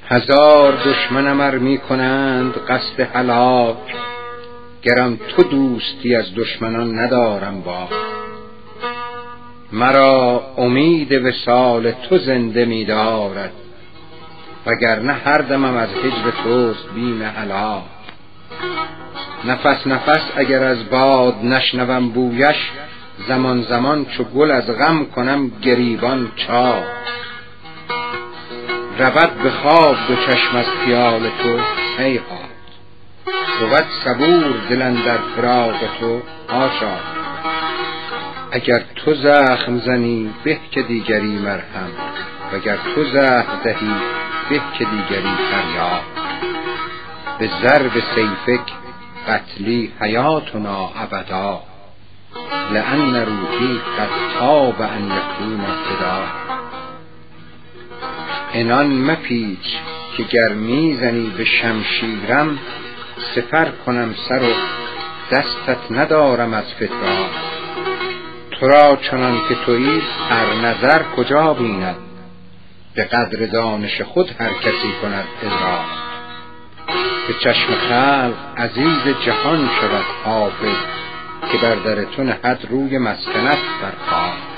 هزار دشمنم ار می کنند قصد هلاک، گرم تو دوستی از دشمنان ندارم باک. مرا امید وصال تو زنده می دارد، وگرنه هر دمم از هجر توست بیم هلاک. نفس نفس اگر از باد نشنوم بویش، زمان زمان چو گل از غم کنم گریبان چاک. رود به خواب دو چشم از خیال تو هیهات، بود صبور دل اندر فراق تو حاشا. اگر تو زخم زنی به که دیگری مرهم، وگر تو زهر دهی به که دیگری فریاد. به ضرب سیفک قتلی حیاتنا ابدا، لأن روحی قد طاب ان یکون فدا. عنان مپیچ که گر میزنی به شمشیرم، سپر کنم سر و دستت ندارم از فتراک. تو را چنان که تویی هر نظر کجا بیند، به قدر دانش خود هر کسی کند ادراک. به چشم خلق عزیز جهان شود حافظ، که بر در تو نهد روی مسکنت بر خاک.